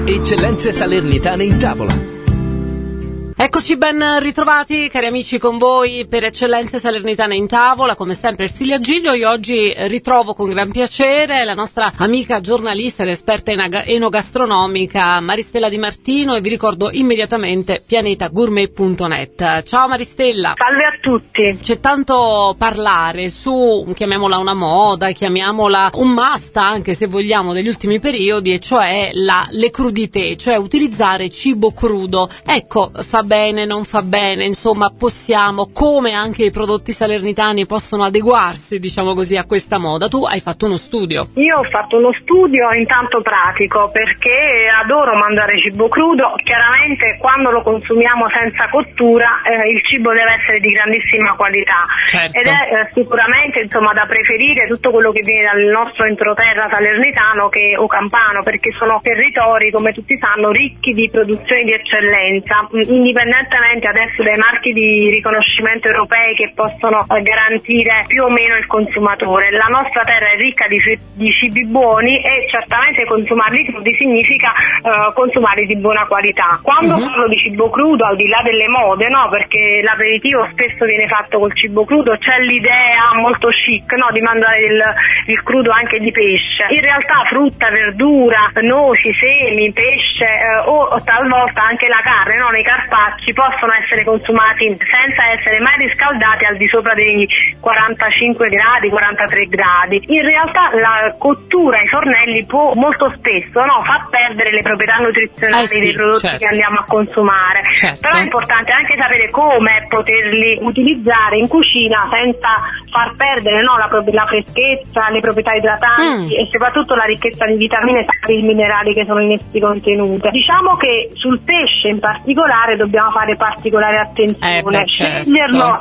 Eccellenze Salernitane in tavola. Eccoci ben ritrovati cari amici con voi per Eccellenze Salernitane in tavola, come sempre Ersilia Giglio. Io oggi ritrovo con gran piacere la nostra amica giornalista ed esperta enogastronomica Maristella Di Martino e vi ricordo immediatamente pianetagourmet.net. Ciao Maristella. Salve a tutti. C'è tanto parlare su, chiamiamola una moda, chiamiamola un must anche se vogliamo degli ultimi periodi, e cioè le crudité, cioè utilizzare cibo crudo. Ecco, fa bene, non fa bene, insomma possiamo, come anche i prodotti salernitani possono adeguarsi, diciamo così, a questa moda. Tu hai fatto uno studio. Io ho fatto uno studio intanto pratico, perché adoro mangiare cibo crudo. Chiaramente quando lo consumiamo senza cottura il cibo deve essere di grandissima qualità. Certo. Ed è sicuramente insomma da preferire tutto quello che viene dal nostro entroterra salernitano o campano, perché sono territori, come tutti sanno, ricchi di produzioni di eccellenza, indipendentemente adesso dai marchi di riconoscimento europei che possono garantire più o meno il consumatore. La nostra terra è ricca di cibi buoni e certamente consumarli crudi significa consumarli di buona qualità. Quando parlo di cibo crudo, al di là delle mode, no, perché l'aperitivo spesso viene fatto col cibo crudo, c'è l'idea molto chic, no, di mangiare il crudo anche di pesce. In realtà frutta, verdura, noci, semi, pesce o talvolta anche la carne, no, nei carpacci possono essere consumati senza essere mai riscaldati al di sopra dei 45 gradi, 43 gradi. In realtà la cottura ai fornelli può molto spesso far perdere le proprietà nutrizionali dei prodotti che andiamo a consumare. Certo. Però è importante anche sapere come poterli utilizzare in cucina senza far perdere la freschezza, le proprietà idratanti e soprattutto la ricchezza di vitamine e minerali che sono in essi contenute. Diciamo che sul pesce in particolare dobbiamo fare particolare attenzione, sceglierlo,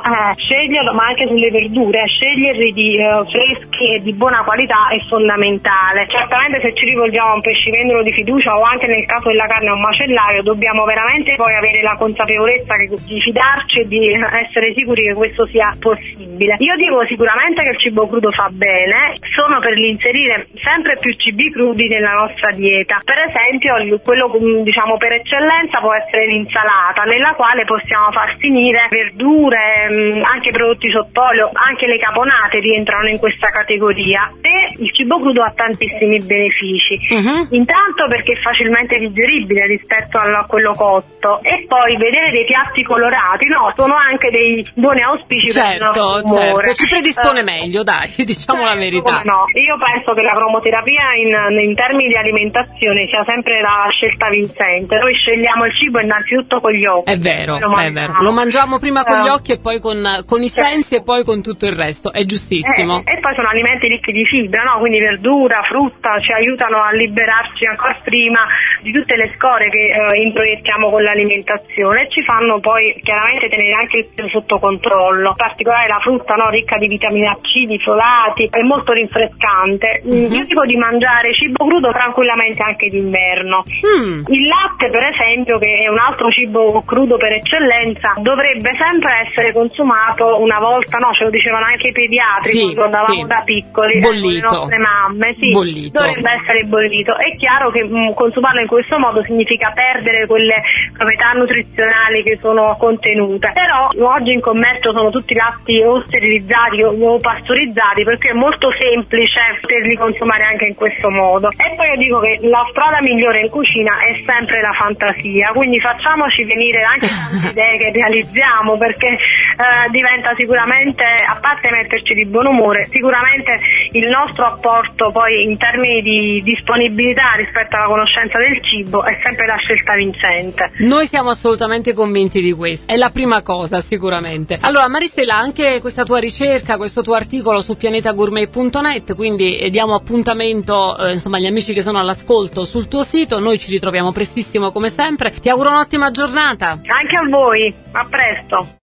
ma anche sulle verdure, sceglierli di freschi e di buona qualità è fondamentale. Certamente se ci rivolgiamo a un pescivendolo di fiducia o anche nel caso della carne a un macellaio, dobbiamo veramente poi avere la consapevolezza di fidarci e di essere sicuri che questo sia possibile. Io dico sicuramente che il cibo crudo fa bene, sono per l'inserire sempre più cibi crudi nella nostra dieta. Per esempio quello diciamo per eccellenza può essere l'insalata, nella quale possiamo far finire verdure, anche prodotti sott'olio, anche le caponate rientrano in questa categoria. E il cibo crudo ha tantissimi benefici. Intanto perché è facilmente digeribile rispetto a quello cotto, e poi vedere dei piatti colorati sono anche dei buoni auspici per il nostro umore. Ci predispone meglio, dai, diciamo la verità. No, io penso che la cromoterapia in termini di alimentazione sia sempre la scelta vincente. Noi scegliamo il cibo innanzitutto con gli occhi. È vero. Lo mangiamo prima con gli occhi e poi con i sensi e poi con tutto il resto, è giustissimo. E poi sono alimenti ricchi di fibra, quindi verdura, frutta ci aiutano a liberarci ancora prima di tutte le scorie che introiettiamo con l'alimentazione e ci fanno poi chiaramente tenere anche il peso sotto controllo. In particolare la frutta ricca di vitamine C, di folati, è molto rinfrescante. Io dico di mangiare cibo crudo tranquillamente anche d'inverno. Il latte per esempio, che è un altro cibo crudo per eccellenza, dovrebbe sempre essere consumato una volta, ce lo dicevano anche i pediatri quando andavamo da piccoli, le nostre mamme, dovrebbe essere bollito. È chiaro che consumarlo in questo modo significa perdere quelle proprietà nutrizionali che sono contenute, però oggi in commercio sono tutti latti o sterilizzati o pastorizzati, perché è molto semplice poterli consumare anche in questo modo. E poi io dico che la strada migliore in cucina è sempre la fantasia, quindi facciamoci venire anche tante idee che realizziamo, perché diventa sicuramente, a parte metterci di buon umore, sicuramente il nostro apporto poi in termini di disponibilità rispetto alla conoscenza del cibo è sempre la scelta vincente. Noi siamo assolutamente convinti di questo, è la prima cosa sicuramente. Allora Maristella, anche questa tua ricerca, questo tuo articolo su pianetagourmet.net, quindi diamo appuntamento agli amici che sono all'ascolto sul tuo sito. Noi ci ritroviamo prestissimo come sempre, ti auguro un'ottima giornata. Anche a voi, a presto.